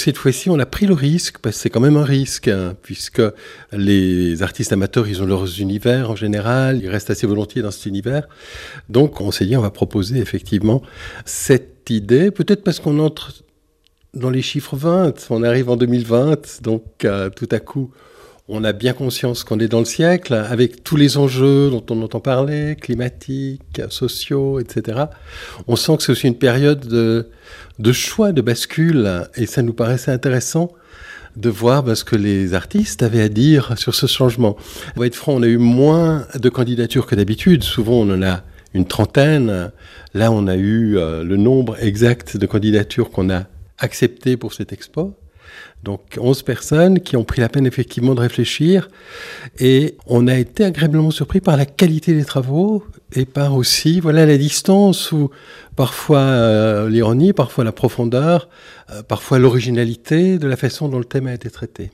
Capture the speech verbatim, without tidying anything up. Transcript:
cette fois-ci, on a pris le risque, parce que c'est quand même un risque, hein, puisque les artistes amateurs, ils ont leurs univers en général, ils restent assez volontiers dans cet univers. Donc, on s'est dit, on va proposer effectivement cette idée, peut-être parce qu'on entre dans les chiffres vingt, on arrive en deux mille vingt, donc euh, tout à coup, on a bien conscience qu'on est dans le siècle, avec tous les enjeux dont on entend parler, climatiques, sociaux, et cetera. On sent que c'est aussi une période de, de choix, de bascule, et ça nous paraissait intéressant de voir ben, ce que les artistes avaient à dire sur ce changement. On va être franc, on a eu moins de candidatures que d'habitude. Souvent, on en a une trentaine. Là, on a eu euh, le nombre exact de candidatures qu'on a acceptées pour cette expo. Donc onze personnes qui ont pris la peine effectivement de réfléchir, et on a été agréablement surpris par la qualité des travaux et par aussi voilà, la distance ou parfois euh, l'ironie, parfois la profondeur, euh, parfois l'originalité de la façon dont le thème a été traité.